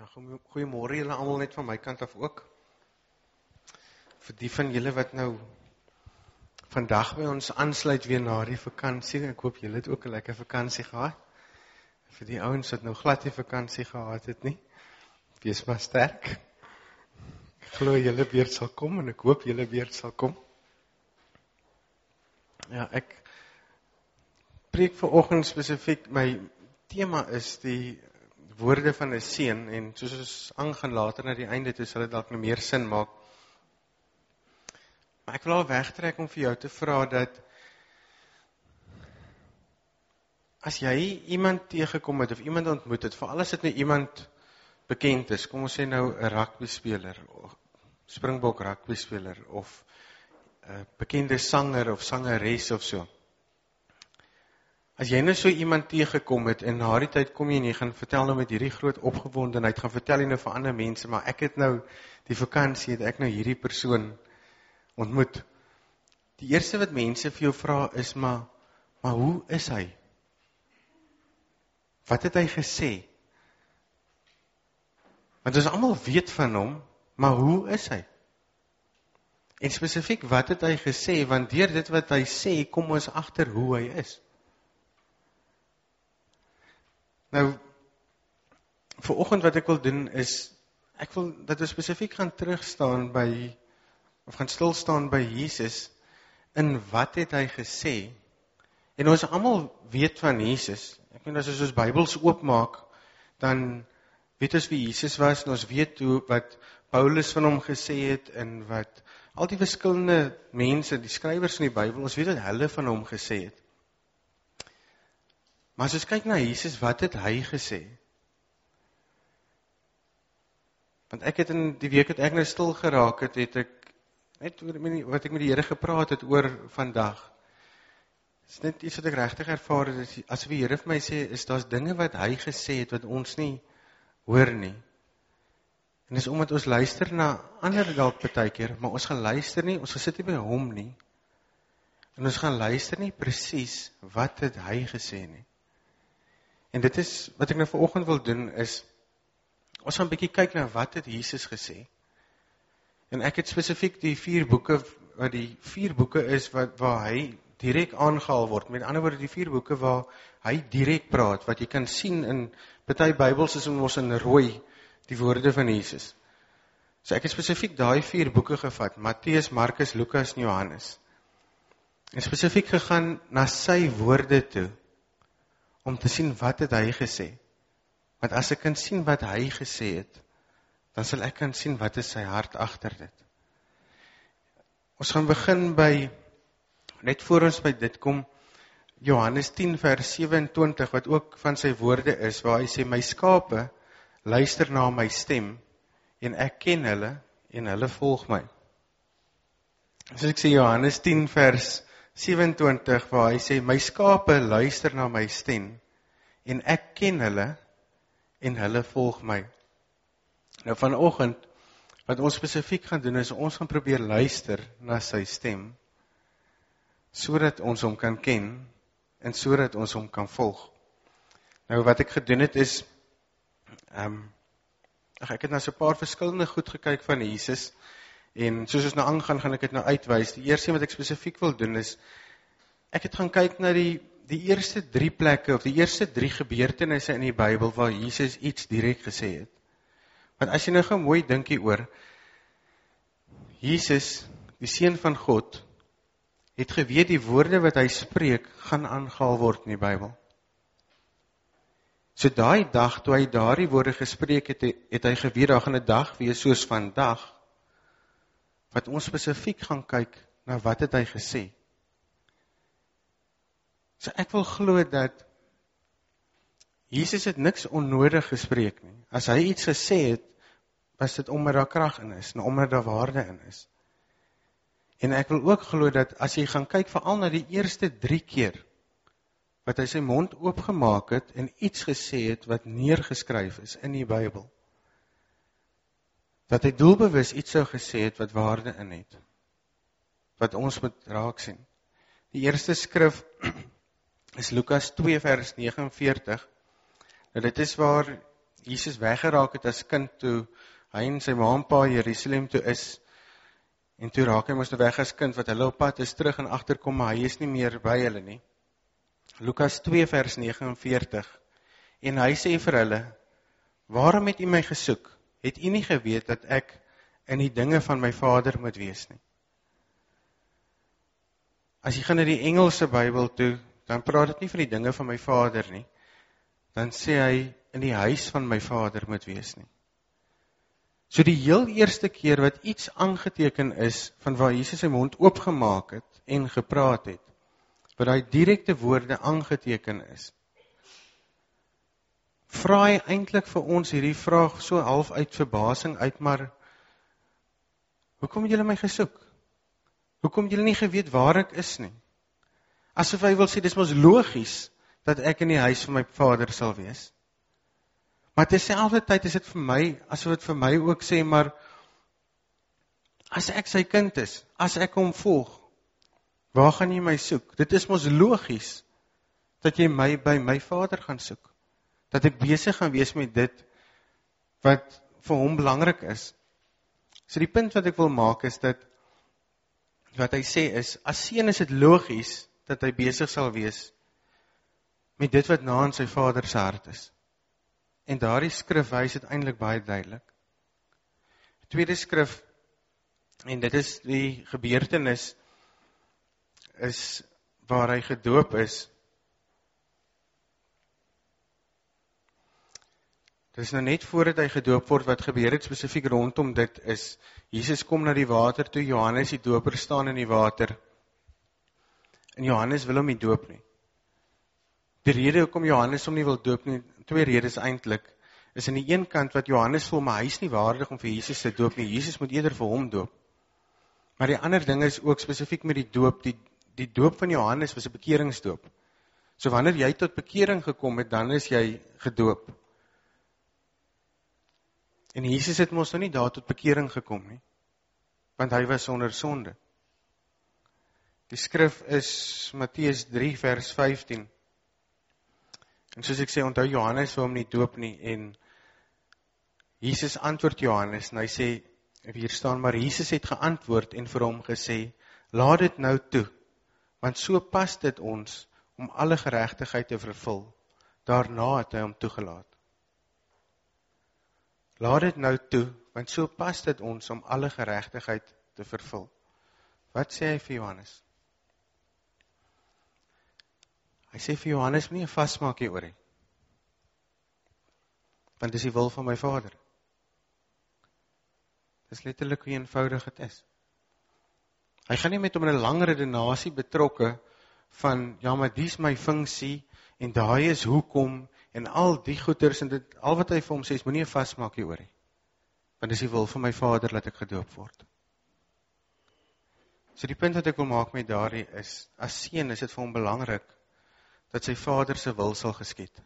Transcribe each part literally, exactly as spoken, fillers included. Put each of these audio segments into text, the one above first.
Ja, goeiemôre julle almal net van my kant af ook. Vir die van julle wat nou vandag by ons aansluit weer na die vakansie, ek hoop julle het ook 'n lekker vakansie gehad. Vir die ouens wat nou glad nie vakansie gehad het nie, wees maar sterk. Ek glo julle weer sal kom en ek hoop julle weer sal kom. Ja, ek preek vanoggend spesifiek, my tema is die woorde van 'n seun, en soos ons aangaan later na die einde toe sal dit dalk nou meer sin maak. Maar ek wil al wegtrek om vir jou te vra dat as jy iemand teëgekom het of iemand ontmoet het, veral as dit nou iemand bekend is, kom ons sê nou 'n rugby speler, of Springbok rugby speler, of 'n bekende sanger of sangeres of so. As jy nou so iemand teëgekom het, en na die tyd kom jy en jy gaan vertel nou met hierdie groot opgewondenheid, gaan vertel jy nou vir ander mense, maar ek het nou, die vakansie het ek nou hierdie persoon ontmoet. Die eerste wat mense vir jou vra is, maar, maar hoe is hy? Wat het hy gesê? Want ons almal weet van hom, maar hoe is hy? En spesifiek, wat het hy gesê? Want deur dit wat hy sê, kom ons agter hoe hy is. Nou, vanoggend wat ek wil doen is, ek wil dat ons spesifiek gaan terugstaan by, of gaan stilstaan by Jesus, in wat het hy gesê? En ons almal weet van Jesus. Ek meen, as ons ons Bybels oopmaak, dan weet ons wie Jesus was, en ons weet hoe, wat Paulus van hom gesê het, en wat al die verskillende mense, die skrywers van die Bybel, ons weet wat hulle van hom gesê het. Maar as ons kyk na Jesus, wat het hy gesê? Want ek het in die week het ek nou stil geraak het, het ek net wat ek met die Here gepraat het oor vandag. Dit is net iets wat ek regtig ervaar het, as die Here vir my sê, is daar's dinge wat hy gesê het, wat ons nie hoor nie. En dis omdat ons luister na ander dalk partykeer, maar ons gaan luister nie, ons gesit nie by hom nie. En ons gaan luister nie presies wat het hy gesê nie. En dit is, wat ek nou vanoggend wil doen, is, ons gaan 'n bietjie kyk na wat het Jesus gesê. En ek het spesifiek die vier boeke, wat die vier boeke is, wat, waar hy direk aangehaal word. Met ander woorde, die vier boeke waar hy direk praat, wat jy kan sien in, party Bybels is ons in rooi, die woorde van Jesus. So ek het spesifiek daai vier boeke gevat, Matteus, Markus, Lukas en Johannes. En spesifiek gegaan na sy woorde toe, om te sien wat het hy gesê. Want as ek kan sien wat hy gesê het, dan sal ek kan sien wat is sy hart agter dit. Ons gaan begin by, net voor ons by dit kom, Johannes tien vers sewe en twintig, wat ook van sy woorde is, waar hy sê, my skape luister na my stem, en ek ken hulle, en hulle volg my. So ek sê Johannes tien vers sewe-en-twintig, waar hy sê, my skape luister na my stem, en ek ken hulle, en hulle volg my. Nou vanoggend, wat ons spesifiek gaan doen, is ons gaan probeer luister na sy stem, sodat ons hom kan ken, en sodat ons hom kan volg. Nou wat ek gedoen het is, um, ach, ek het na so 'n paar verskillende goed gekyk van Jesus, en soos ons nou aangaan, gaan ek dit nou uitwys. Die eerste wat ek spesifiek wil doen is, ek het gaan kyk na die, die eerste drie plekke, of die eerste drie gebeurtenisse in die Bybel, waar Jesus iets direk gesê het. Want as jy nou gaan mooi dink hieroor, Jesus, die Seun van God, het geweet die woorde wat hy spreek, gaan aangehaal word in die Bybel. So daai dag, toe hy daardie woorde gespreek het, het hy geweet, daar gaan 'n dag wees soos vandag, wat ons spesifiek gaan kyk, na wat het hy gesê. So ek wil glo dat, Jesus het niks onnodig gespreek nie. As hy iets gesê het, was dit omdat daar krag in is, en omdat daar waarde in is. En ek wil ook glo dat, as jy gaan kyk, veral na die eerste drie keer, wat hy sy mond oopgemaak het, en iets gesê het, wat neergeskryf is in die Bybel, dat hy doelbewus iets sou gesê het, wat waarde in het, wat ons moet raak sien. Die eerste skrif is Lukas twee vers negenenveertig. Nou dit is waar Jesus weggeraak het as kind toe hy en sy ma en pa Jerusalem toe is, en toe raak hy mos nou weg as kind, wat hulle op pad is terug en agterkom, maar hy is nie meer by hulle nie. Lukas twee vers negenenveertig, en hy sê vir hulle, waarom het u my gesoek? Het u nie geweet dat ek in die dinge van my Vader moet wees nie? As jy gaan na die Engelse Bybel toe, dan praat dit nie van die dinge van my Vader nie, dan sê hy, in die huis van my Vader moet wees nie. So die heel eerste keer wat iets aangeteken is, van waar Jesus sy mond oopgemaak het, en gepraat het, wat hy direkte woorde aangeteken is, vra hy eintlik vir ons hierdie vraag, so half uit verbasing uit, maar, hoekom het julle my gesoek? Hoekom het julle nie geweet waar ek is nie? Asof hy wil sê, dis mos logies, dat ek in die huis van my Vader sal wees. Maar terselfde tyd is dit vir my, asof dit vir my ook sê, maar, as ek sy kind is, as ek hom volg, waar gaan jy my soek? Dit is mos logies, dat jy my by my Vader gaan soek. Dat ek besig gaan wees met dit, wat vir hom belangrik is. So die punt wat ek wil maak is dat, wat hy sê is, as seun is dit logies, dat hy besig sal wees, met dit wat na in sy Vader se hart is. En daardie skrif wys dit eintlik baie duidelik. Tweede skrif, en dit is die gebeurtenis, is waar hy gedoop is. Dit is nou net voordat hy gedoop word, wat gebeur het spesifiek rondom dit is, Jesus kom na die water toe, Johannes die doper staan in die water, en Johannes wil hom nie doop nie. Die rede hoekom Johannes hom nie wil doop nie, twee redes eintlik, is aan die een kant wat Johannes voel, maar hy is nie waardig om vir Jesus te doop nie, Jesus moet eerder vir hom doop. Maar die ander ding is ook spesifiek met die doop, die, die doop van Johannes was 'n bekeringsdoop. So wanneer jy tot bekering gekom het, dan is jy gedoop. En Jesus het mos nou nie daar tot bekering gekom nie, want hy was sonder sonde. Die skrif is Matteus drie vers vyftien. En soos ek sê, onthou Johannes wil hom nie doop nie, en Jesus antwoord Johannes, en hy sê, hier staan, maar Jesus het geantwoord en vir hom gesê, laat dit nou toe, want so pas dit ons om alle geregtigheid te vervul. Daarna het hy hom toegelaat. Laat dit nou toe, want so pas dit ons om alle geregtigheid te vervul. Wat sê hy vir Johannes? Hy sê vir Johannes, nie 'n vasmaak hier oor hy. Want dis die wil van my Vader. Dis letterlik hoe eenvoudig dit is. Hy gaan nie met hom in 'n lang redenasie betrokke van, ja, maar dis my funksie, en daai is hoekom, en al die goeders, en dit, al wat hy vir hom sê, is moenie 'n vasmaak hier oor hy. Want dis die wil van my Vader, dat ek gedoop word. So die punt wat ek wil maak met daardie is, as seun is dit vir hom belangrik, dat sy Vader se wil sal geskied.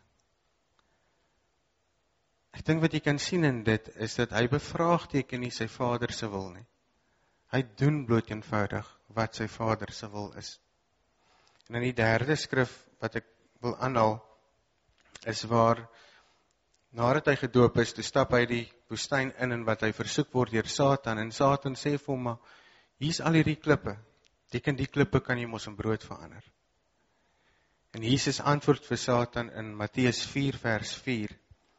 Ek dink wat jy kan sien in dit, is dat hy bevraagteken nie sy Vader se wil nie. Hy doen bloot eenvoudig wat sy Vader se wil is. En in die derde skrif wat ek wil aanhaal, is waar, nadat hy gedoop is, toe stap hy die woestyn in, en wat hy versoek word deur Satan, en Satan sê vir hom, maar hier is al hierdie klippe, teken die klippe kan jy mos in brood verander. En Jesus antwoord vir Satan in Matteus vier vers vier,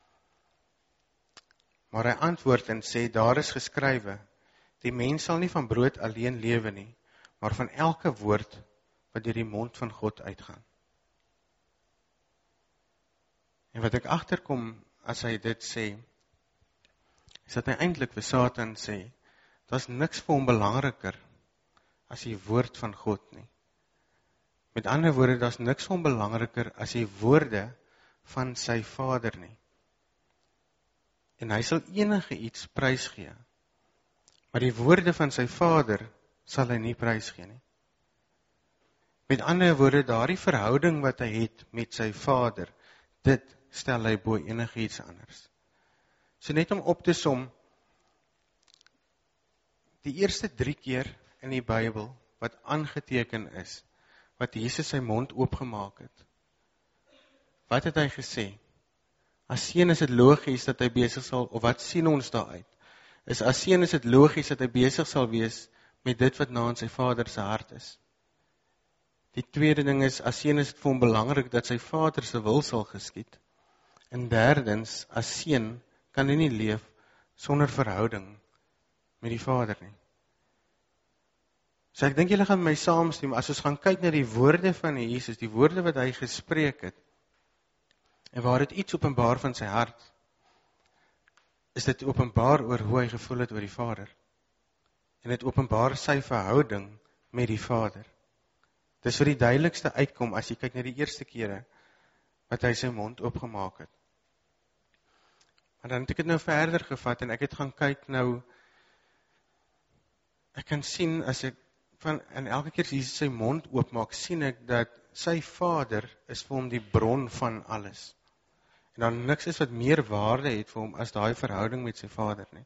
maar hy antwoord en sê, daar is geskrywe, die mens sal nie van brood alleen lewe nie, maar van elke woord wat deur die mond van God uitgaan. En wat ek agterkom as hy dit sê, is dat hy eintlik vir Satan sê, daar's niks vir hom belangriker as die woord van God nie. Met ander woorde, daar's niks vir hom belangriker as die woorde van sy Vader nie. En hy sal enige iets prysgee, maar die woorde van sy Vader sal hy nie prysgee nie. Met ander woorde, daardie verhouding wat hy het met sy Vader, dit stel hy bo enige iets anders. So net om op te som, die eerste drie keer in die Bybel, wat aangeteken is, wat Jesus sy mond oopgemaak het, wat het hy gesê? As seun is dit logies dat hy besig sal, of wat sien ons daaruit? Is as seun is dit logies dat hy besig sal wees met dit wat na in sy vader se hart is. Die tweede ding is, as seun is dit vir hom belangrik dat sy vader se wil sal geskied. En derdens, as seun kan hy nie leef sonder verhouding met die vader nie. So ek dink julle gaan my saamstem, as ons gaan kyk na die woorde van Jesus, die woorde wat hy gespreek het, en waar dit iets openbaar van sy hart, is dit openbaar oor hoe hy gevoel het oor die Vader. En dit openbaar sy verhouding met die Vader. Dis vir die duidelikste uitkom as jy kyk na die eerste kere wat hy sy mond oopgemaak het. Maar dan het ek dit nou verder gevat en ek het gaan kyk nou, ek kan sien as ek van, en elke keer as hy sy mond oopmaak, sien ek dat sy Vader is vir hom die bron van alles. En dan niks is wat meer waarde het vir hom as daai verhouding met sy Vader nie.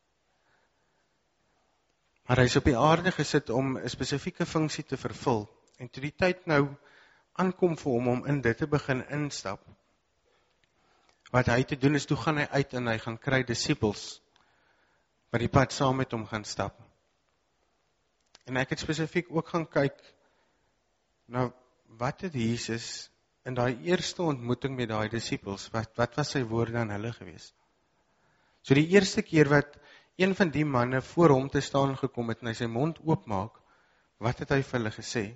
Maar hy is op die aarde gesit om 'n spesifieke funksie te vervul. En toe die tyd nou aankom vir hom om in dit te begin instap, wat hy te doen is, toe gaan hy uit en hy gaan kry disippels wat die pad saam met hom gaan stap. En ek het spesifiek ook gaan kyk na wat het Jesus in daai eerste ontmoeting met daai disippels, wat, wat was sy woorde aan hulle gewees? So die eerste keer wat een van die manne voor hom te staan gekom het en hy sy mond oopmaak, wat het hy vir hulle gesê?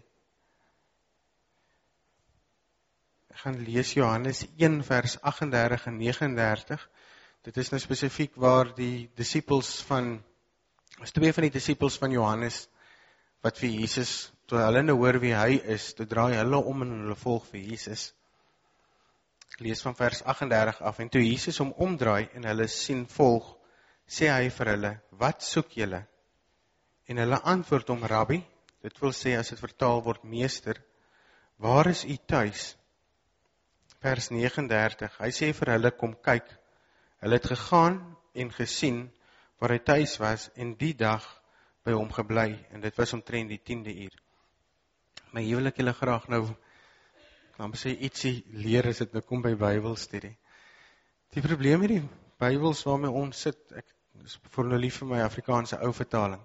Ek gaan lees Johannes een vers agt en dertig en nege en dertig. Dit is nou spesifiek waar die disippels van, is twee van die disippels van Johannes, wat vir Jesus, toe hulle nou hoor wie hy is, toe draai hulle om en hulle volg vir Jesus. Ek lees van vers agt en dertig af, en toe Jesus hom omdraai en hulle sien volg, sê hy vir hulle, wat soek julle? En hulle antwoord hom, Rabbi, dit wil sê as dit vertaal word, meester, waar is u tuis? Vers nege en dertig, hy sê vir hulle, kom kyk. Hulle het gegaan en gesien waar hy tuis was en die dag by hom gebly, en dit was omtrent die tiende uur. Maar hier wil ek julle graag nou, ek kan sê ietsie leer as dit nou kom by Bybelstudie. Die probleem met die Bybels waarmee ons sit, ek is voor nou lief vir my Afrikaanse ou vertaling.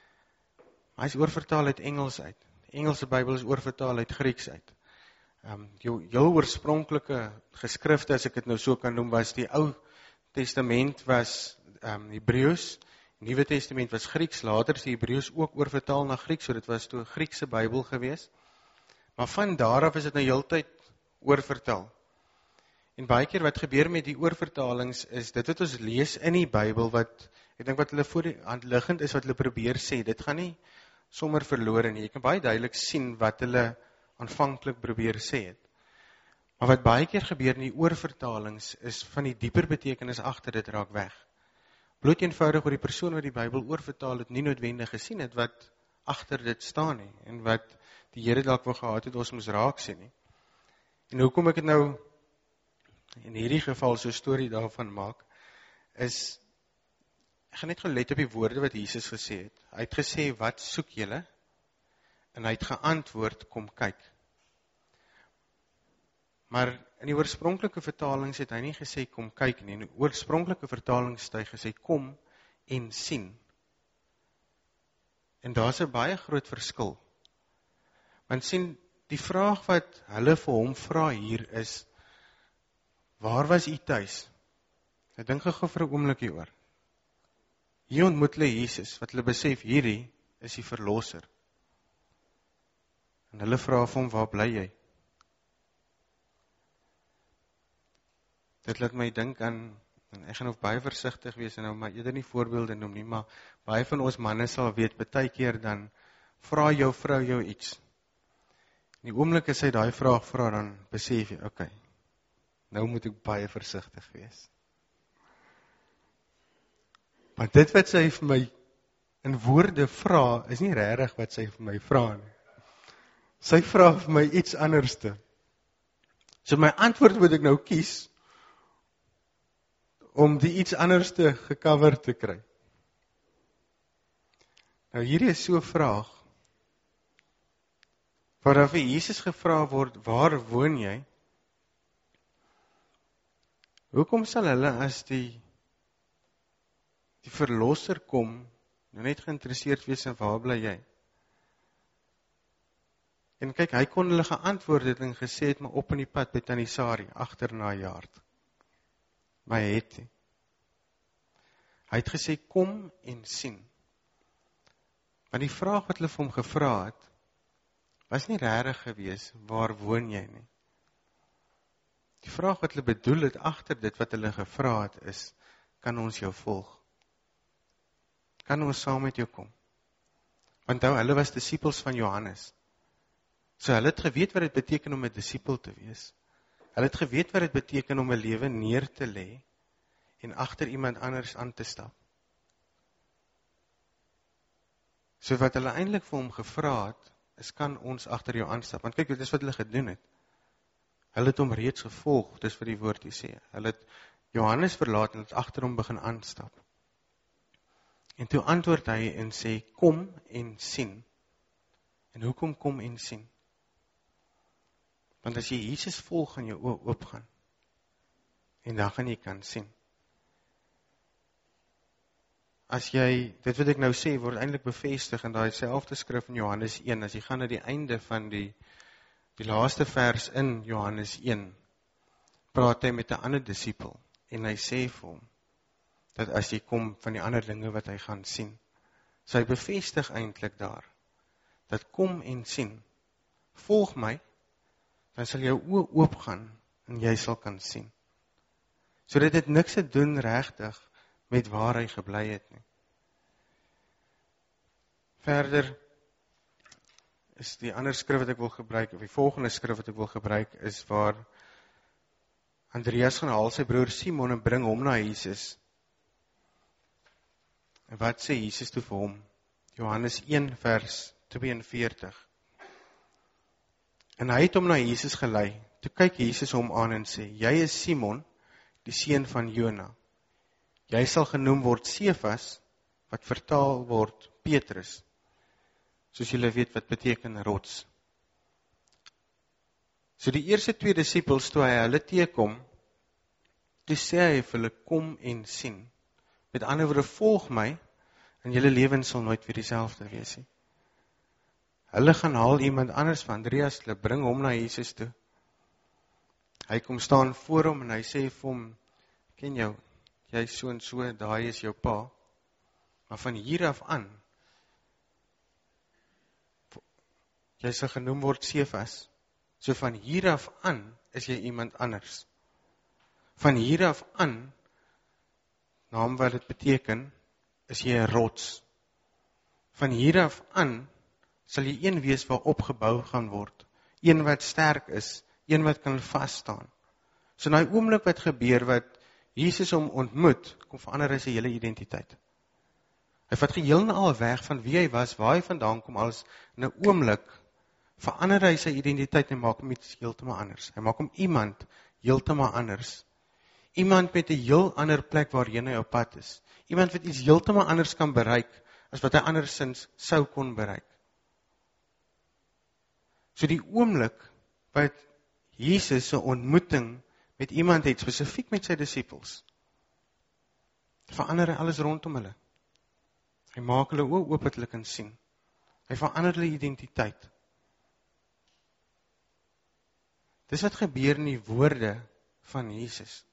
Hy is oorvertaal uit Engels uit. Die Engelse Bybel is oorvertaal uit Grieks uit. Um, jou heel oorspronklike geskrifte, as ek dit nou so kan noem, was die Ou Testament was um, Hebreëus, Nuwe Testament was Grieks, later is die Hebreëus ook oorvertaal na Grieks, so dit was toe 'n Griekse Bybel gewees. Maar van daar af is dit nou heeltyd oorvertaal. En baie keer wat gebeur met die oorvertalings is, dit wat ons lees in die Bybel, wat, ek dink wat hulle voor die hand liggend is, wat hulle probeer sê, dit gaan nie sommer verlore nie. Jy kan baie duidelik sien wat hulle aanvanklik probeer sê het. Maar wat baie keer gebeur in die oorvertalings, is van die dieper betekenis agter dit raak weg. Bloot eenvoudig oor die persoon wat die Bybel oorvertaal het, nie noodwendig gesien het, wat agter dit staan nie, en wat die Here dalk wou gehad het, ons moes raak sien nie. En hoekom ek het nou, in hierdie geval so 'n storie daarvan maak, is, ek gaan net gou let op die woorde wat Jesus gesê het. Hy het gesê, wat soek julle? En hy het geantwoord, kom kyk. Maar in die oorspronklike vertalings het hy nie gesê, kom kyk nie. In die oorspronklike vertalings het hy gesê, kom en sien. En daar is 'n baie groot verskil. Want sien, die vraag wat hulle vir hom vra hier is, waar was u tuis? Ek dink gou vir 'n oomblik hieroor. Hier ontmoet hulle Jesus, wat hulle besef, hierdie is die verlosser. En hulle vra vir hom, waar bly jy? Dit laat my dink aan, en ek gaan ook baie versigtig wees, en nou maar eerder nie voorbeelde noem nie, maar baie van ons manne sal weet, baie keer dan, vra jou vrou jou iets. In die oomblik as hy daai vraag vra, dan besef jy, oké, nou moet ek baie versigtig wees. Want dit wat sy vir my in woorde vra, is nie regtig wat sy vir my vra nie. Sy vra vir my iets anderste. So my antwoord moet ek nou kies, om die iets anderste gecover te kry. Nou hierdie is so 'n vraag, waar vir Jesus gevra word, waar woon jy? Hoekom sal hulle as die die verlosser kom, nou net geïnteresseerd wees in waar bly jy? En kyk, hy kon hulle geantwoord het en gesê het, maar op in die pad by Tannie Sari, agterna jaard. Maar hy het nie. Hy het gesê, kom en sien. Want die vraag wat hulle vir hom gevra het, was nie regtig gewees, waar woon jy nie? Die vraag wat hulle bedoel het, agter dit wat hulle gevra het, is, kan ons jou volg? Kan ons saam met jou kom? Want nou, hulle was disippels van Johannes. So hulle het geweet wat dit beteken om 'n disipel te wees. Hulle het geweet wat dit beteken om 'n lewe neer te lê en agter iemand anders aan te stap. So wat hulle eintlik vir hom gevra het, is kan ons agter jou aanstap. Want kyk, dit is wat hulle gedoen het. Hulle het hom reeds gevolg, dis wat die woord hier sê. Hulle het Johannes verlaat en het agter hom begin aanstap. En toe antwoord hy en sê, kom en sien. En hoekom kom en sien? Want as jy Jesus volg, gaan jou oë oopgaan. En dan gaan jy kan sien. As jy, dit wat ek nou sê, word eintlik bevestig in daai selfde skrif in Johannes een, as jy gaan na die einde van die, die laaste vers in Johannes een, praat hy met 'n ander disipel, en hy sê vir hom, dat as jy kom van die ander dinge wat hy gaan sien, so hy bevestig eintlik daar, dat kom en sien, volg my, dan sal jou oë oopgaan, en jy sal kan sien. So dit het niks te doen regtig, met waar hy gebly het nie. Verder is die ander skrif wat ek wil gebruik, of die volgende skrif wat ek wil gebruik, is waar Andreas gaan haal sy broer Simon en bring hom na Jesus. En wat sê Jesus toe vir hom? Johannes een vers tweeënveertig. En hy het hom na Jesus gelei. Toe kyk Jesus hom aan en sê, jy is Simon, die seun van Jona. Jy sal genoem word Sefas, wat vertaal word Petrus. Soos julle weet wat beteken rots. So die eerste twee disippels, toe hy hulle teekom, toe sê hy vir hulle, kom en sien. Met ander woorde, volg my, en julle lewens sal nooit weer dieselfde wees nie. Hulle gaan haal iemand anders van Andreas, hulle bring hom na Jesus toe. Hy kom staan voor hom en hy sê vir hom, ken jou, jy is so en so, daai is jou pa. Maar van hier af aan, jy sal genoem word Sefas. So van hier af aan is jy iemand anders. Van hier af aan, naam wat dit beteken, is jy 'n rots. Van hier af aan sal jy een wees waar opgebou gaan word. Een wat sterk is, een wat kan vasstaan. So in die oomblik wat gebeur, wat Jesus hom ontmoet, kom verander hy sy hele identiteit. Hy vat geheel en al weg van wie hy was, waar hy vandaan kom, als in 'n oomblik verander hy sy identiteit en maak hom iets heeltemal anders. Hy maak hom iemand heeltemal anders. Iemand met 'n heel ander plek waarheen hy op pad is. Iemand wat iets heeltemal anders kan bereik, as wat hy andersins sou kon bereik. So die oomblik wat Jesus 'n ontmoeting met iemand het, spesifiek met sy disippels, verander hy alles rondom hulle. Hy maak hulle oë oop dat hulle kan sien. Hy verander hulle identiteit. Dis wat gebeur in die woorde van Jesus.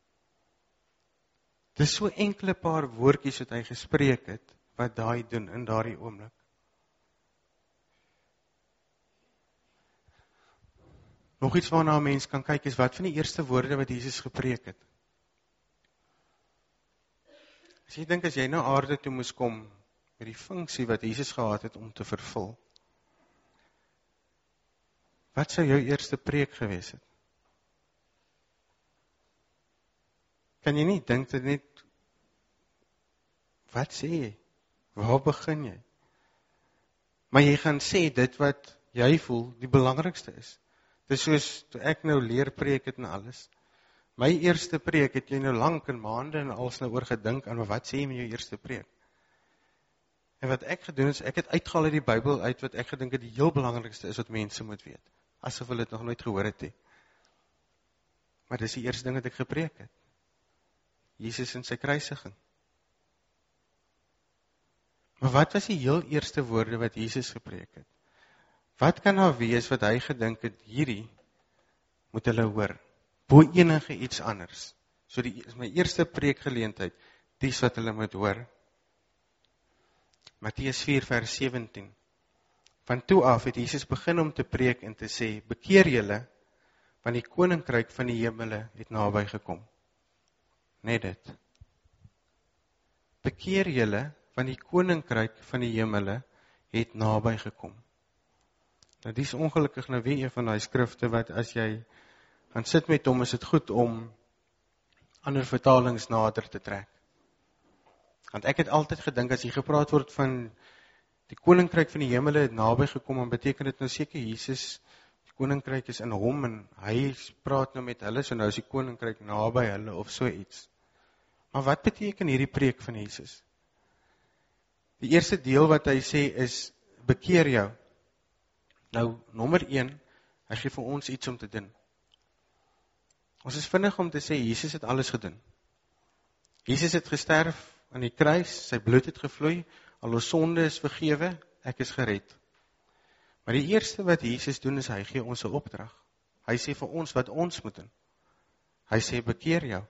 Dis so enkele paar woordjies wat hy gespreek het, wat daai doen in daardie oomblik. Nog iets waarna 'n mens kan kyk is, wat van die eerste woorde wat Jesus gepreek het. As jy dink, as jy nou aarde toe moes kom, met die funksie wat Jesus gehad het om te vervul, wat sou jou eerste preek gewees het? Kan jy nie dink dit net, wat sê jy? Waar begin jy? Maar jy gaan sê dit wat jy voel die belangrikste is. Dis soos, toe ek nou leer preek het en alles. My eerste preek het jy nou lank en maande en als nou oor gedink aan, maar wat sê jy met jou eerste preek? En wat ek gedoen is, ek het uitgehaal uit die Bybel uit, wat ek gedink het die heel belangrikste is wat mense moet weet. Asof hulle het nog nooit gehoor het nie. Maar dis die eerste ding wat ek gepreek het. Jesus in sy kruisiging. Maar wat was die heel eerste woorde wat Jesus gepreek het? Wat kan daar wees wat hy gedink het, hierdie moet hulle hoor, bo enige iets anders. So die is my eerste preekgeleentheid, dis wat hulle moet hoor. Matteus vier vers sewentien. Van toe af het Jesus begin om te preek en te sê, bekeer julle, want die koninkryk van die hemele het naby gekom. Net dit. Bekeer julle, want die koninkryk van die hemele het naby gekom. Nou dis ongelukkig nou weer een van die skrifte wat as jy gaan sit met hom, is dit goed om ander vertalings nader te trek. Want ek het altyd gedink, as jy gepraat word van die koninkryk van die hemele het naby gekom, en beteken dit nou seker Jesus, die koninkryk is in hom, en hy praat nou met hulle, so nou is die koninkryk naby hulle, of so iets. Maar wat beteken hierdie preek van Jesus? Die eerste deel wat hy sê is, bekeer jou. Nou, nommer een, hy gee vir ons iets om te doen. Ons is vinnig om te sê, Jesus het alles gedoen. Jesus het gesterf aan die kruis, sy bloed het gevloei, al ons sonde is vergewe, ek is gered. Maar die eerste wat Jesus doen is, hy gee ons 'n opdrag. Hy sê vir ons wat ons moet doen. Hy sê, bekeer jou.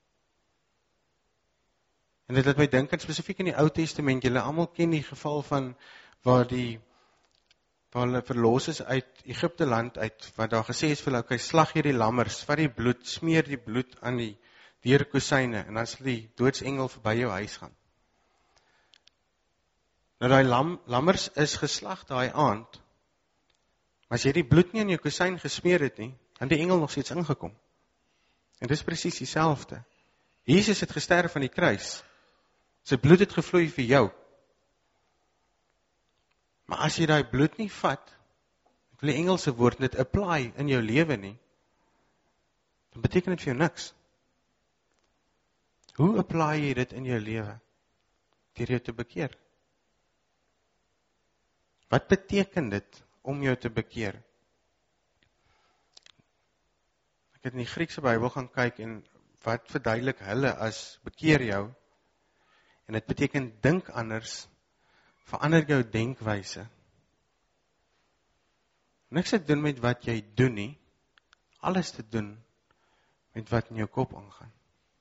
En dit laat my dink, spesifiek in die Ou Testament, julle almal ken die geval van, waar die waar hulle verlos is uit Egipte land uit, wat daar gesê is vir hulle, okay, slag hier die lammers, vat die bloed, smeer die bloed aan die deurkusyne, en dan sal die doodsengel verby jou huis gaan. Nou die lam, lammers is geslag daai aand, maar as jy die bloed nie in jou kusyn gesmeer het nie, dan die engel nog steeds ingekom. En dit is presies dieselfde. Jesus het gesterf aan die kruis, sy bloed het gevloei vir jou. Maar as jy daai bloed nie vat, ek wil die Engelse woord net apply in jou lewe nie, dan beteken dit vir jou niks. Hoe apply jy dit in jou lewe? Deur jou te bekeer. Wat beteken dit om jou te bekeer? Ek het in die Griekse Bybel gaan kyk en wat verduidelik hulle as bekeer jou? En dit beteken dink anders, verander jou denkwyse. Niks te doen met wat jy doen nie, alles te doen met wat in jou kop aangaan.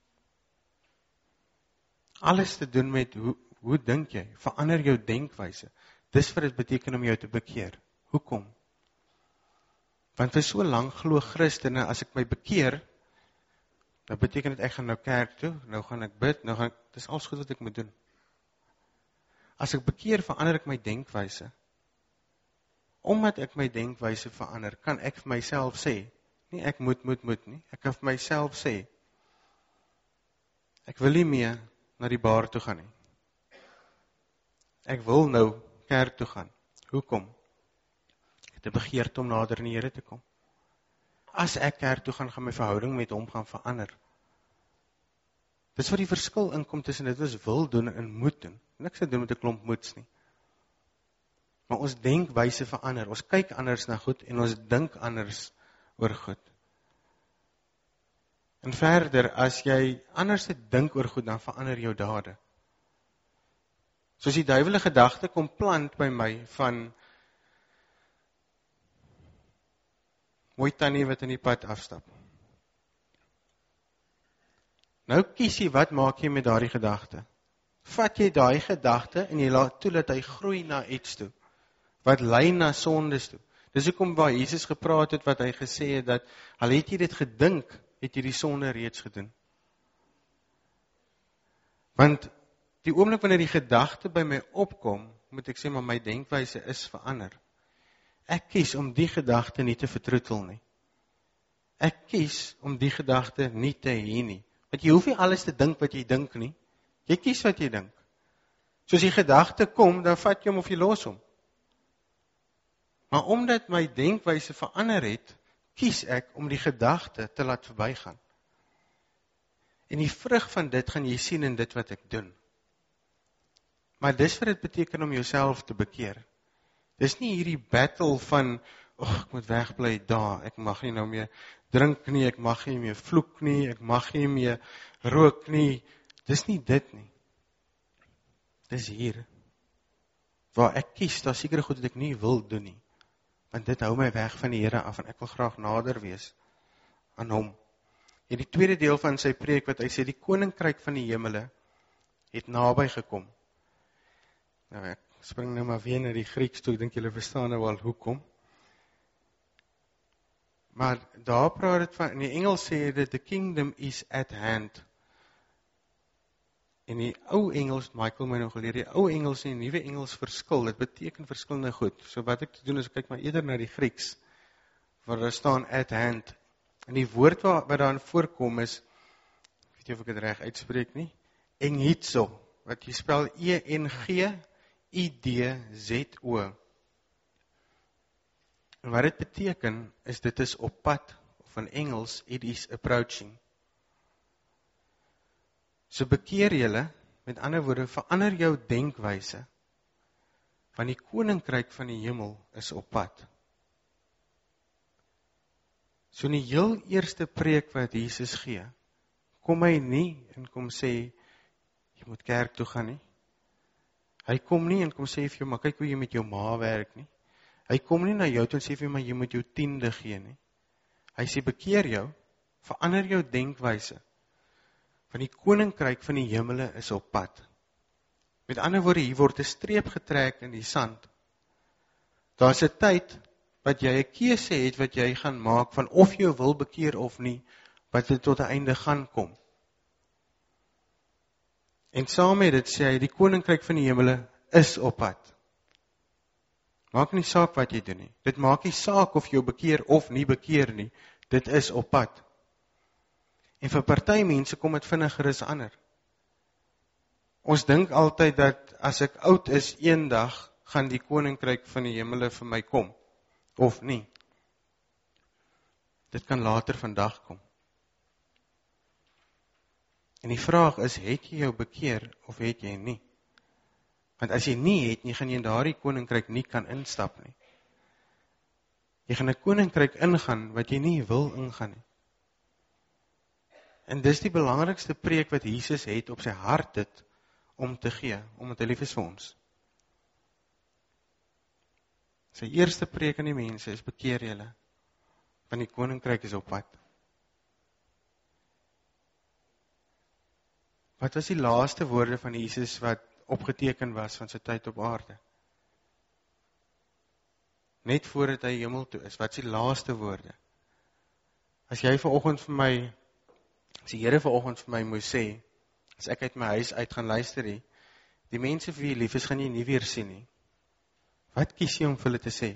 Alles te doen met hoe, hoe dink jy, verander jou denkwyse. Dis wat dit beteken om jou te bekeer. Hoekom? Want vir so lank glo Christene, as ek my bekeer, dan beteken dit ek gaan nou kerk toe, nou gaan ek bid, nou gaan ek, dis alles goed wat ek moet doen. As ek bekeer, verander ek my denkwyse. Omdat ek my denkwyse verander, kan ek vir myself sê, nie ek moet, moet, moet nie, ek kan vir myself sê, ek wil nie meer na die bar toe gaan nie. Ek wil nou kerk toe gaan. Hoekom? Ek het 'n begeerte om nader in die Here te kom. As ek kerk toe gaan, gaan my verhouding met hom gaan verander. Dis wat die verskil inkom tussen dit ons wil doen en moet doen. Niks te doen met 'n klomp moeds nie. Maar ons denkwyse verander. Ons kyk anders na goed en ons dink anders oor goed. En verder, as jy anders te dink oor goed, dan verander jou dade. Soos die duiwelike gedagte kom plant by my van mooi tannie wat in die pad afstap. Nou kies jy, wat maak jy met daardie gedagte? Vat jy daai gedagte en jy laat toe dat hy groei na iets toe, wat lei na sondes toe. Dis hoekom waar Jesus gepraat het, wat hy gesê het, dat al het jy dit gedink, het jy die sonde reeds gedoen. Want die oomblik wanneer die gedagte by my opkom, moet ek sê, maar my denkwyse is verander. Ek kies om die gedagte nie te vertroetel nie. Ek kies om die gedagte nie te hê nie. Want jy hoef nie alles te dink wat jy dink nie. Jy kies wat jy dink. Soos die gedagte kom, dan vat jy hom of jy los hom. Maar omdat my denkwyse verander het, kies ek om die gedagte te laat verbygaan. En die vrug van dit gaan jy sien in dit wat ek doen. Maar dis wat dit beteken om jouself te bekeer. Dis nie hierdie battle van, oh, ek moet wegbly daar, ek mag nie nou meer drink nie, ek mag nie meer vloek nie, ek mag nie meer rook nie, dis nie dit nie. Dis hier. Waar ek kies, daar sekere goed wat ek nie wil doen nie. Want dit hou my weg van die Here af en ek wil graag nader wees aan hom. In die tweede deel van sy preek wat hy sê, die koninkryk van die hemele het naby gekom. Nou ek spring nou maar weer na die Grieks toe, ek dink julle verstaan nou al hoekom. Maar daar praat het van, in die Engels sê dit, the kingdom is at hand. In die ou Engels, Michael my nou geleer, die ou Engels en die nuwe Engels verskil, dit beteken verskillende goed. So wat ek te doen is, ek kyk maar eerder na die Grieks, waar daar staan at hand. En die woord wat, wat daarin voorkom is, ek weet nie of ek het reg uitspreek nie, engizo, wat jy spel E N G I D Z O. En wat dit beteken, is dit is op pad, of in Engels, it is approaching. So bekeer julle, met ander woorde, verander jou denkwyse, van die koninkryk van die hemel is op pad. So in die heel eerste preek wat Jesus gee, kom hy nie en kom sê, jy moet kerk toe gaan nie. Hy kom nie en kom sê vir jou, maar kyk hoe jy met jou ma werk nie. Hy kom nie na jou toe en sê vir jou, maar jy moet jou tiende gee nie. Hy sê, bekeer jou, verander jou denkwyse, van die koninkryk van die hemele is op pad. Met ander woorde, hier word 'n streep getrek in die sand. Daar is 'n tyd, wat jy 'n keuse het, wat jy gaan maak, van of jy wil bekeer of nie, wat dit tot 'n einde gaan kom. En saam met dit sê hy, die koninkryk van die hemele is op pad. Maak nie saak wat jy doen nie. Dit maak nie saak of jy bekeer of nie bekeer nie. Dit is op pad. En vir party mense kom dit vinniger as ander. Ons dink altyd dat as ek oud is, eendag gaan die koninkryk van die hemele vir my kom. Of nie. Dit kan later vandag kom. En die vraag is, het jy jou bekeer of het jy nie? Want as jy nie het, nie gaan jy in daardie koninkryk nie kan instap nie. Jy gaan 'n koninkryk ingaan wat jy nie wil ingaan nie. En dis die belangrikste preek wat Jesus het op sy hart dit om te gee, omdat hy lief is vir ons. Sy eerste preek aan die mense is, bekeer julle, want die koninkryk is op pad. Wat was die laaste woorde van Jesus wat opgeteken was van sy tyd op aarde? Net voordat hy hemel toe is, wat is die laaste woorde? As jy vanoggend vir my, as die Here vanoggend vir my moes sê, as ek uit my huis uit gaan luister nie, die mense vir wie lief is, gaan jy nie weer sien nie. Wat kies jy om vir hulle te sê?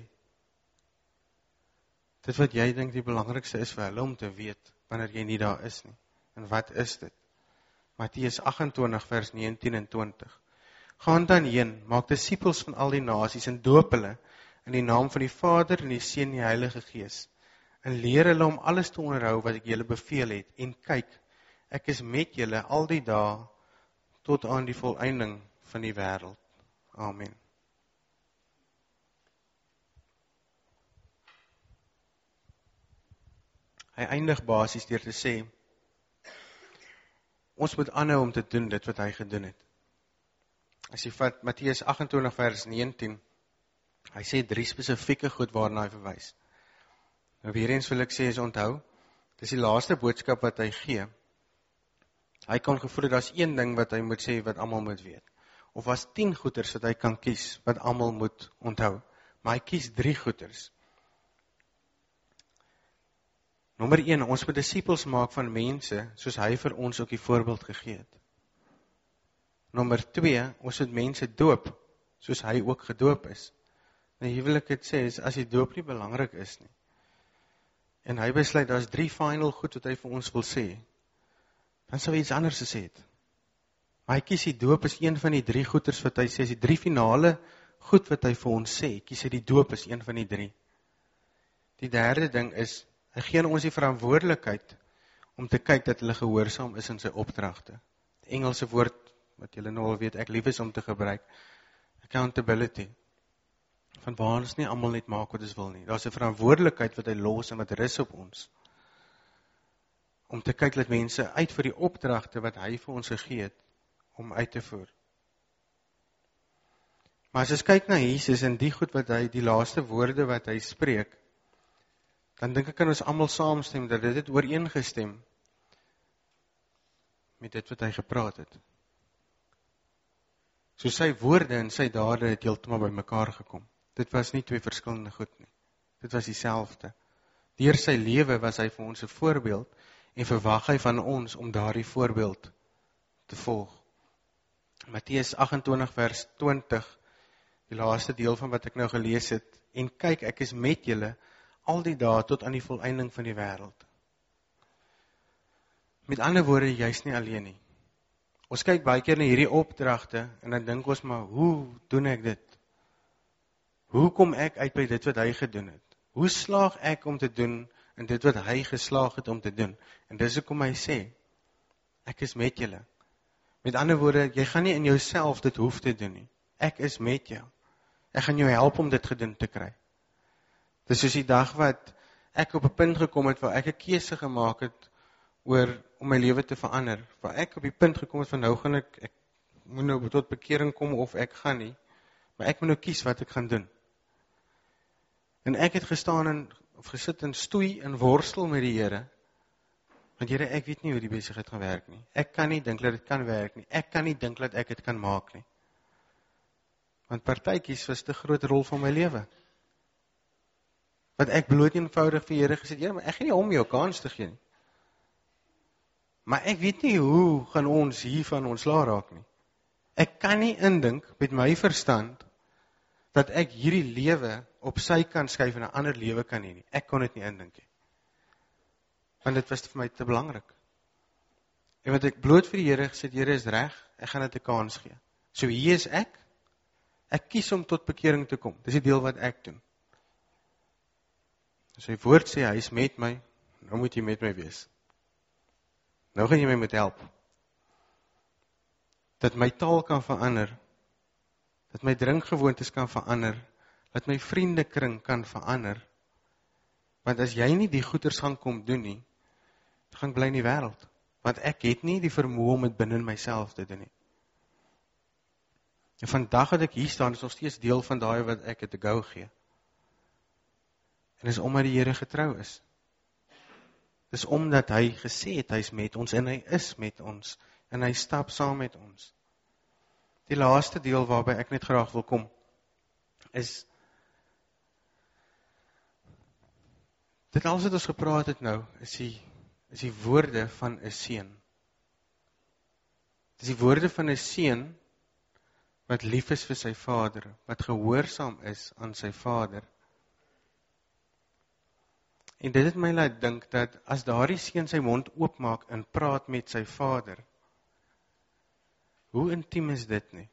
Dit wat jy dink die belangrikste is vir hulle om te weet, wanneer jy nie daar is nie. En wat is dit? Matteus agt-en-twintig vers negentien en twintig. Gaan dan heen, maak disippels van al die nasies en doop hulle in die naam van die Vader en die Seun en die Heilige Gees. En leer hulle om alles te onderhou wat ek julle beveel het. En kyk, ek is met julle al die dae tot aan die volëinding van die wêreld. Amen. Hy eindig basies deur te sê, ons moet aanhou om te doen dit wat hy gedoen het. As jy vat Matteus agt-en-twintig vers negentien, hy sê drie spesifieke goed waarna hy verwys. Nou weer eens wil ek sê, is onthou, dis die laaste boodskap wat hy gee. Hy kan gevoel dat daar's een ding wat hy moet sê, wat almal moet weet. Of was tien goeders wat hy kan kies, wat almal moet onthou. Maar hy kies drie goeders. Nommer een, ons moet disippels maak van mense, soos hy vir ons ook die voorbeeld gegee het. Nommer twee, ons moet mense doop, soos hy ook gedoop is. Nou hier wil ek het sê, is as die doop nie belangrik is nie, en hy besluit, daar is drie final goed wat hy vir ons wil sê, dan sou hy iets anders gesê het. Maar hy kies die doop is een van die drie goeders wat hy sê, is die drie finale goed wat hy vir ons sê, kies hy die doop is een van die drie. Die derde ding is, hy gee aan ons die verantwoordelikheid om te kyk dat hulle gehoorsaam is in sy opdragte. Die Engelse woord, wat julle nou al weet, ek lief is om te gebruik, accountability. Van waar ons nie almal net maak wat ons wil nie. Daar is 'n verantwoordelikheid wat hy los en wat rus op ons. om te kyk dat mense uit vir die opdragte wat hy vir ons gegee het, om uit te voer. Maar as ons kyk na Jesus en die goed wat hy, die laaste woorde wat hy spreek, dan dink ek kan ons almal saamstem dat dit het ooreengestem met dit wat hy gepraat het. So sy woorde en sy dade het heeltemal by mekaar gekom. Dit was nie twee verskillende goed nie. Dit was dieselfde. Deur sy lewe was hy vir ons 'n voorbeeld en verwag hy van ons om daardie voorbeeld te volg. Matteus agt-en-twintig vers twintig, die laaste deel van wat ek nou gelees het, en kyk, ek is met julle al die dae tot aan die volëinding van die wêreld. Met ander woorde, jy's nie alleen nie. Ons kyk baie keer na hierdie opdragte en dan dink ons maar, hoe doen ek dit? Hoe kom ek uit by dit wat hy gedoen het? Hoe slaag ek om te doen in dit wat hy geslaag het om te doen? En dis hoekom hy sê, ek is met julle. Met ander woorde, jy gaan nie in jouself dit hoef te doen nie. Ek is met jou. Ek gaan jou help om dit gedoen te kry. Dis soos die dag wat ek op 'n punt gekom het waar ek 'n keuse gemaak het oor om my lewe te verander. Waar ek op die punt gekom het van nou gaan ek, ek moet nou tot bekering kom of ek gaan nie. Maar ek moet nou kies wat ek gaan doen. En ek het gestaan en of gesit en stoei en worstel met die Here. Want Here, ek weet nie hoe die besigheid gaan werk nie. Ek kan nie dink dat dit kan werk nie. Ek kan nie dink dat ek dit kan maak nie. Want partytjies was 'n groot rol van my lewe. Wat ek bloot eenvoudig vir Here gesê, Here, maar ek gaan nie om jou kans te gee nie. Maar ek weet nie hoe gaan ons hiervan ontslae raak nie. Ek kan nie indink met my verstand dat ek hierdie lewe op sy kan skuif en 'n ander lewe kan hê nie. Ek kon dit nie indink nie. Want dit was vir my te belangrik. En wat ek bloot vir die Here gesê, Here is reg, ek gaan dit 'n kans gee. So hier is ek. Ek kies om tot bekering te kom. Dis die deel wat ek doen. Sy woord sê, hy is met my, nou moet jy met my wees. Nou gaan jy my moet help. Dat my taal kan verander, dat my drinkgewoontes kan verander, dat my vriendekring kan verander. Want as jy nie die goeders gaan kom doen nie, dan gaan ek bly in die wêreld. Want ek het nie die vermoë om dit binne myself te doen nie. En vandag dat ek hier staan, is nog steeds deel van daai wat ek het te gou gee. En is omdat die Here getrou is. Dis omdat hy gesê het, hy is met ons, en hy is met ons, en hy stap saam met ons. Die laaste deel waarby ek net graag wil kom, is, dit alles wat ons gepraat het nou, is die, is die woorde van 'n seun. Dis die woorde van 'n seun, wat lief is vir sy vader, wat gehoorsaam is aan sy vader. En dit het my laat dink dat as daardie seun sy mond oopmaak en praat met sy vader, hoe intiem is dit nie?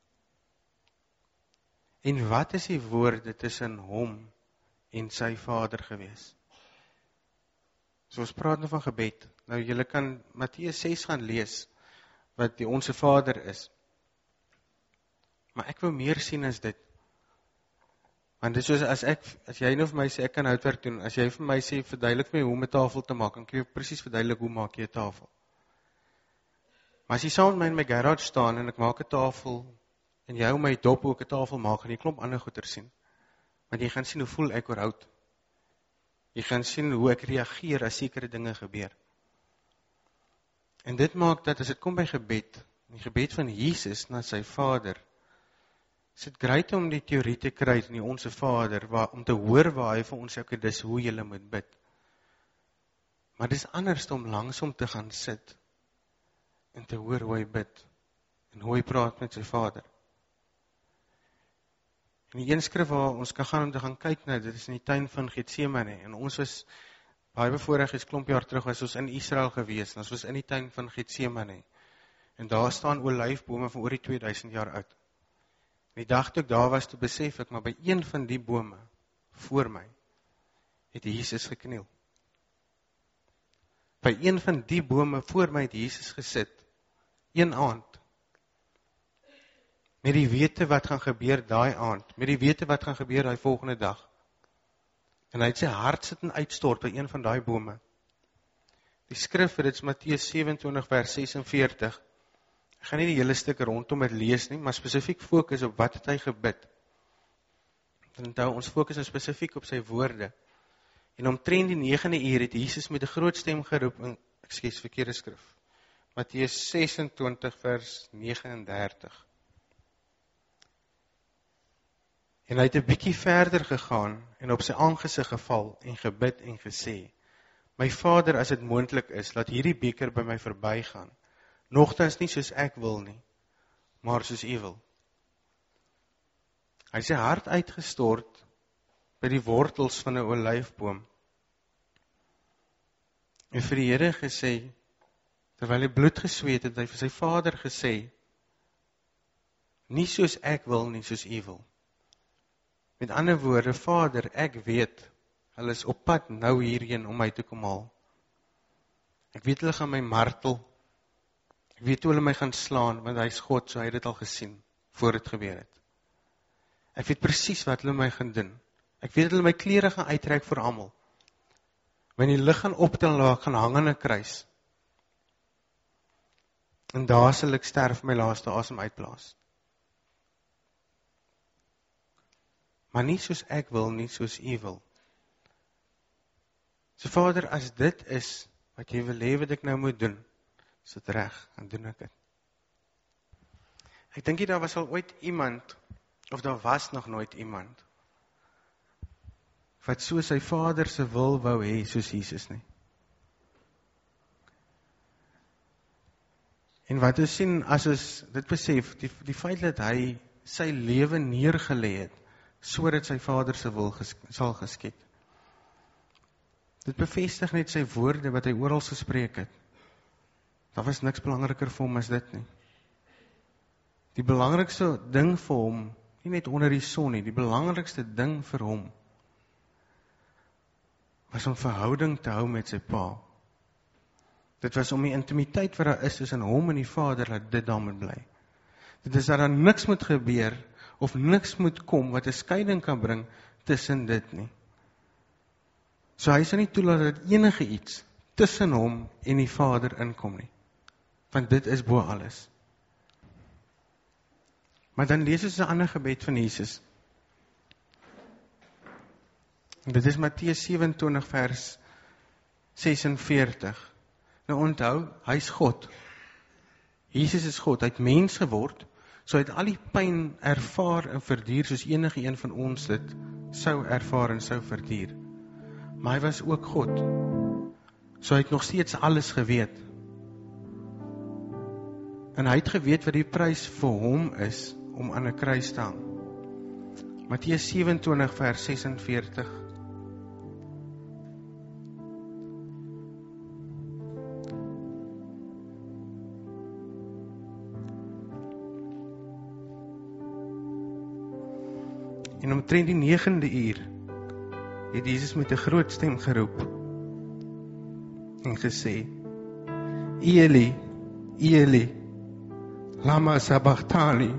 En wat is die woorde tussen hom en sy vader gewees? So ons praat nou van gebed. Nou julle kan Matteus ses gaan lees, wat die Onse Vader is. Maar ek wil meer sien as dit. Want dit is soos as ek, as jy nou vir my sê, ek kan houtwerk doen, as jy vir my sê, verduidelik my hoe om 'n tafel te maak, dan kan jy presies verduidelik hoe maak jy 'n tafel. Maar as jy saam met my in my garage staan, en ek maak 'n tafel, en jy hou my dop ook 'n tafel maak, en jy klomp ander goeie sien. Want jy gaan sien hoe voel ek oor hout. Jy gaan sien hoe ek reageer as sekere dinge gebeur. En dit maak dat as dit kom by gebed, die gebed van Jesus na sy Vader, is dit great om die teorie te kry in die Onse Vader, waar, om te hoor waar hy vir ons sê, okay, dis hoe jy moet bid. Maar dis anders om langsom te gaan sit, en te hoor hoe hy bid, en hoe hy praat met sy Vader. En die een skrif waar ons kan gaan om te gaan kyk na, dit is in die tuin van Getsemane, en ons was, baie bevoorreg is klomp jaar terug, was ons in Israel gewees, en ons was in die tuin van Getsemane, en daar staan olyfbome van oor die tweeduisend jaar oud. En die dag toe ek daar was, toe besef ek, maar by een van die bome, voor my, het Jesus gekniel. By een van die bome, voor my het Jesus gesit, een aand, met die wete wat gaan gebeur daai aand, met die wete wat gaan gebeur daai volgende dag. En hy het sy hart sit en uitstort by een van daai bome. Die skrif, dit is Matteus sewe-en-twintig vers ses en veertig. Ek gaan nie die hele stuk rondom het lees nie, maar spesifiek fokus op wat het hy gebid. En onthou, ons fokus nou spesifiek op sy woorde. En omtrent die negende uur het Jesus met 'n groot stem geroep, en, ekskuus, verkeerde skrif. Matteus ses-en-twintig vers nege en dertig. En hy het 'n bietjie verder gegaan en op sy aangesig geval en gebid en gesê: My Vader, as dit moontlik is, laat hierdie beker by my verbygaan. Nogtans nie soos ek wil nie, maar soos U wil. Hy het sy hart uitgestort by die wortels van 'n olyfboom. En vir die Here gesê, terwyl hy bloed gesweet het, hy vir sy Vader gesê: Nie soos ek wil nie, soos U wil. Met ander woorde, Vader, ek weet, hulle is op pad nou hierheen om my te kom haal. Ek weet hulle gaan my martel. Ek weet hoe hulle my gaan slaan, want hy is God, so hy het dit al gesien, voor dit gebeur het. Ek weet presies wat hulle my gaan doen. Ek weet dat hulle my klere gaan uittrek vir almal. My in die lig gaan optel en laat gaan hang aan 'n kruis. En daar sal ek sterf my laaste asem uitblaas. Maar nie soos ek wil, nie soos U wil. So Vader, as dit is wat jy wil hê wat ek nou moet doen, is dit reg, dan doen ek dit. Ek dink nie daar was al ooit iemand, of daar was nog nooit iemand, wat so sy Vader se wil wou hê, soos Jesus nie. En wat ons sien, as ons dit besef, die, die feit dat hy sy lewe neergelê het, sodat sy Vader se wil ges, sal geskied. Dit bevestig net sy woorde wat hy oral gespreek het. Daar was niks belangriker vir hom as dit nie. Die belangrikste ding vir hom, nie net onder die son nie, die belangrikste ding vir hom, was om verhouding te hou met sy pa. Dit was om die intimiteit wat daar is tussen hom en die Vader, dat dit daar moet bly. Dit is dat daar niks moet gebeur, of niks moet kom, wat 'n skeiding kan bring, tussen dit nie. So hy sal nie toelaat dat enige iets, tussen hom en die Vader inkom nie. Want dit is bo alles. Maar dan lees ons 'n ander gebed van Jesus. En dit is Matteus sewe-en-twintig vers ses en veertig. Nou onthou, hy is God. Jesus is God, hy het mens geword, so hy het al die pyn ervaar en verduur, soos enige een van ons dit sou ervaar en sou verduur. Maar hy was ook God. So hy het nog steeds alles geweet. En hy het geweet wat die prys vir hom is, om aan 'n kruis te hang. Matteus sewe-en-twintig vers ses en veertig. En omtrent die negende uur het Jesus met 'n groot stem geroep en gesê: Eli, Eli, lama sabachthani.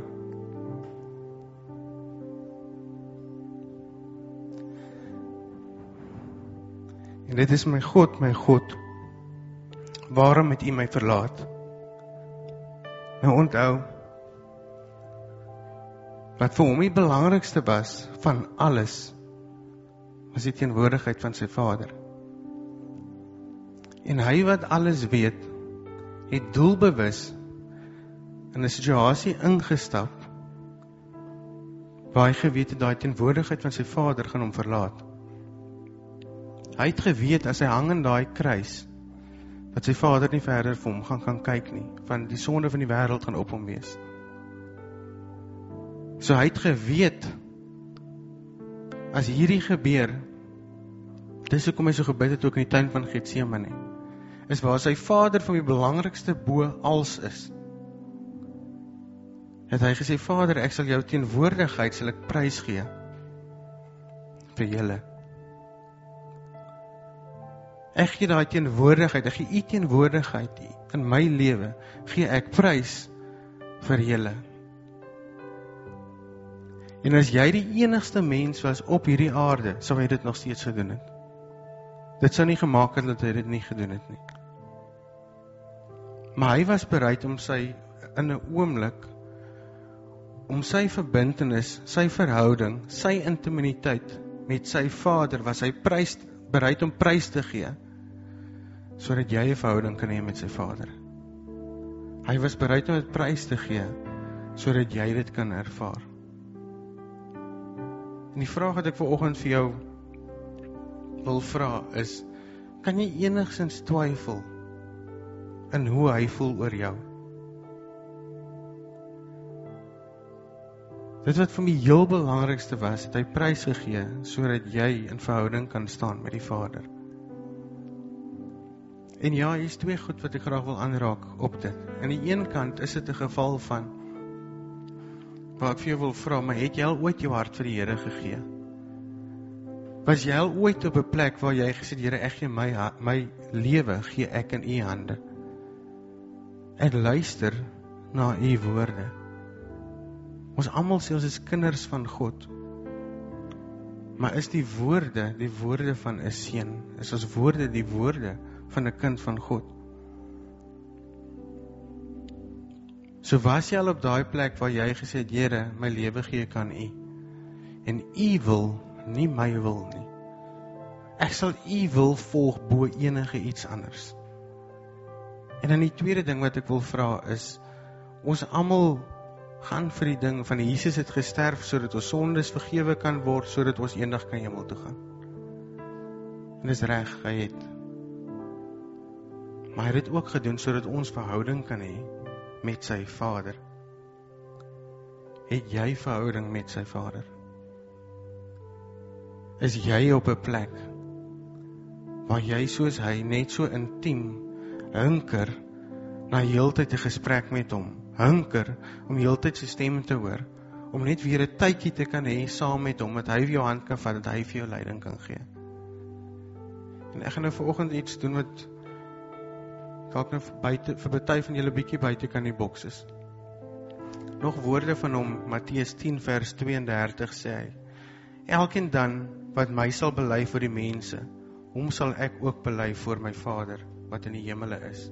En dit is my God, my God, waarom het U my verlaat? Nou onthou, wat vir hom die belangrikste was van alles, was die teenwoordigheid van sy Vader. En hy wat alles weet, het doelbewus in 'n situasie ingestap, waar hy geweet het, daai teenwoordigheid van sy Vader gaan hom verlaat. Hy het geweet, as hy hang in daai kruis, dat sy Vader nie verder vir hom gaan kan kyk nie, want die sonde van die wêreld gaan op hom wees. So hy het geweet, as hierdie gebeur, dis hoekom hy so gebid het ook in die tuin van Getsemane, is waar sy Vader van die belangrikste bo als is. Het hy gesê, Vader, ek sal jou teenwoordigheid, sal ek prys gee, vir julle. Ek gee daai teenwoordigheid, ek gee U teenwoordigheid in my lewe, gee ek prys vir julle. En as jy die enigste mens was op hierdie aarde, sou hy dit nog steeds gedoen het. Dit sou nie gemaak het dat hy dit nie gedoen het nie. Maar hy was bereid om sy, in 'n oomblik, om sy verbintenis, sy verhouding, sy intimiteit met sy Vader, was hy prys, bereid om prys te gee, sodat jy 'n verhouding kan hê met sy Vader. Hy was bereid om dit prys te gee, sodat jy dit kan ervaar. En die vraag wat ek vanoggend vir jou wil vra is, kan jy enigsins twyfel in hoe hy voel oor jou? Dit wat vir my heel belangrikste was, het hy prys gegee, sodat jy in verhouding kan staan met die Vader. En ja, hier is twee goed wat ek graag wil aanraak op dit. Aan die een kant is dit 'n geval van, waar ek vir jou wil vra, maar het jy al ooit jou hart vir die Here gegee? Was jy al ooit op 'n plek waar jy gesê het, Here, ek gee my, my lewe, gee ek in u hande. Ek luister na u woorde. Ons almal sê ons is kinders van God. Maar is die woorde, die woorde van 'n seun? Is ons woorde die woorde van 'n kind van God? So was jy al op daai plek waar jy gesê het, Here, my lewe gee ek aan u. En u wil, nie my wil nie. Ek sal u wil volg bo enige iets anders. En dan die tweede ding wat ek wil vra is, ons almal gaan vir die ding van Jesus het gesterf, sodat ons sondes vergewe kan word, sodat ons eendag kan hemel toe gaan. En dis reg, hy het. Maar hy het dit ook gedoen, sodat ons verhouding kan hê met sy Vader. Het jy verhouding met sy Vader? Is jy op 'n plek, waar jy soos hy, net so intiem, hunker, na heeltyd 'n gesprek met hom, hunker, om heeltyd sy stem te hoor, om net weer 'n tydjie te kan hê, saam met hom, dat hy vir jou hand kan vat, dat hy vir jou leiding kan gee. En ek gaan nou vanoggend iets doen, wat, dalk nou vir, buite, vir party van julle bietjie buite kan die boks is. Nog woorde van hom, Matteus tien vers twee en dertig sê hy, elkeen dan, wat my sal bely vir die mense, hom sal ek ook bely voor my Vader, wat in die hemele is.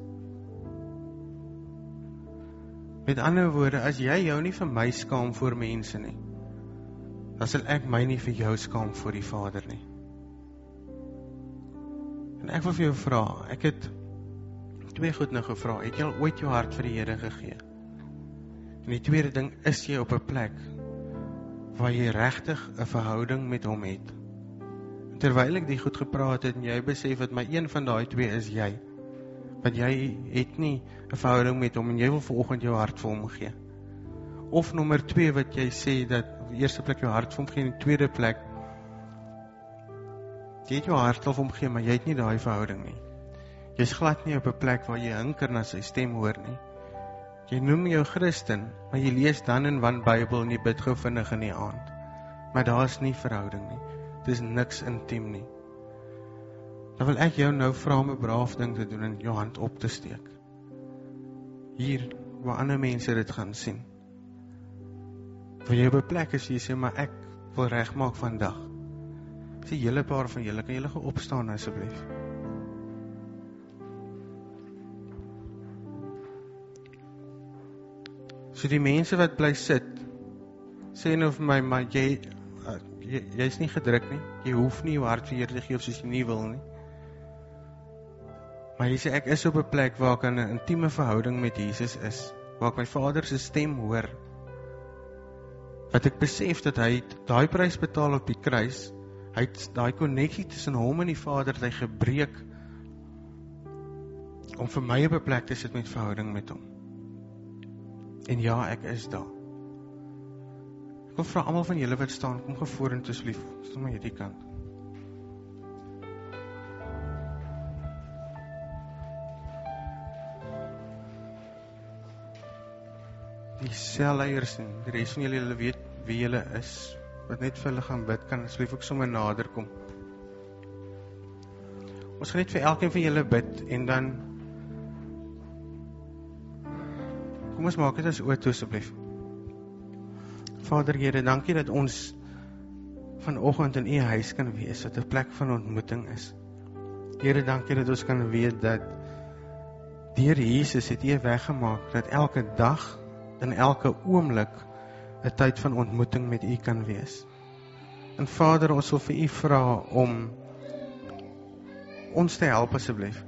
Met ander woorde, as jy jou nie vir my skaam voor mense nie, dan sal ek my nie vir jou skaam voor die Vader nie. En ek wil vir jou vra, ek het twee goed nou gevra, het jy al ooit jou hart vir die Here gegee? En die tweede ding, is jy op 'n plek, waar jy regtig 'n verhouding met hom het? Terwyl ek die goed gepraat het, en jy besef dat my een van daai twee is jy, want jy het nie 'n verhouding met hom, en jy wil vanoggend jou hart vir hom gee. Of nommer twee, wat jy sê, dat die eerste plek jou hart vir hom gee, en die tweede plek, jy het jou hart al vir hom gee, maar jy het nie daai verhouding nie. Jy is glad nie op 'n plek waar jy hinker na sy stem hoor nie. Jy noem jou Christen, maar jy lees dan en wan Bybel en jy bid gou vinnig in die aand. Maar daar is nie verhouding nie. Dit is niks intiem nie. Dan wil ek jou nou vra om 'n braaf ding te doen en jou hand op te steek. Hier, waar ander mense dit gaan sien. Waar jy op 'n plek is, jy sê, maar ek wil regmaak vandag. Sê, julle paar van julle, kan julle gou opstaan asseblief? So die mense wat bly sit, sê nou vir my, maar jy, jy, jy is nie gedruk nie, jy hoef nie jou hart vir Here te gee of soos jy nie wil nie. Maar jy sê, ek is op 'n plek waar ek in 'n intieme verhouding met Jesus is, waar ek my Vader se stem hoor, wat ek besef dat hy daai prys betaal op die kruis, hy het daai konneksie tussen hom en die Vader, het hy gebreek, om vir my op 'n plek te sit met verhouding met hom. En ja, ek is daar. Ek wil vra almal van julle wat staan, kom gou vorentoe asseblief, staan maar hierdie kant. Die selleiers en die res van julle, julle weet wie julle is, wat net vir hulle gaan bid, kan asseblief ook sommer nader kom. Ons gaan net vir elkeen van julle bid, en dan kom ons maak dit as oor toe asseblief. Vader Here, dankie dat ons vanoggend in u huis kan wees, dat 'n plek van ontmoeting is. Here, dankie dat ons kan weet dat deur Jesus het U 'n weg gemaak dat elke dag en elke oomblik 'n tyd van ontmoeting met U kan wees. En Vader, ons wil vir U vra om ons te help asseblief,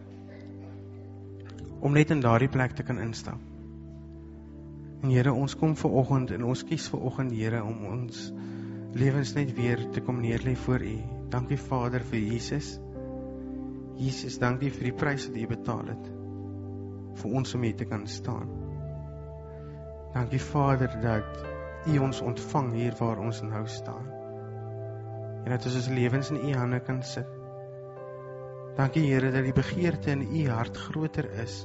om net in daardie plek te kan instap. En Here, ons kom vanoggend en ons kies vanoggend, Here, om ons lewens net weer te kom neerlê voor U. Dankie Vader vir Jesus. Jesus, dankie vir die prys wat U betaal het, vir ons om hier te kan staan. Dankie Vader dat U ons ontvang hier waar ons nou staan. En dat ons ons lewens in U hande kan sit. Dankie Here dat die begeerte in U hart groter is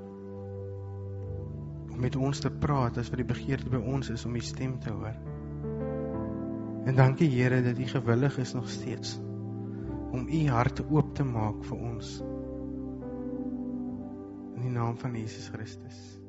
om met ons te praat as wat die begeerte by ons is om U stem te hoor. En dankie Here dat U gewillig is nog steeds om U hart oop te maak vir ons. In die naam van Jesus Christus.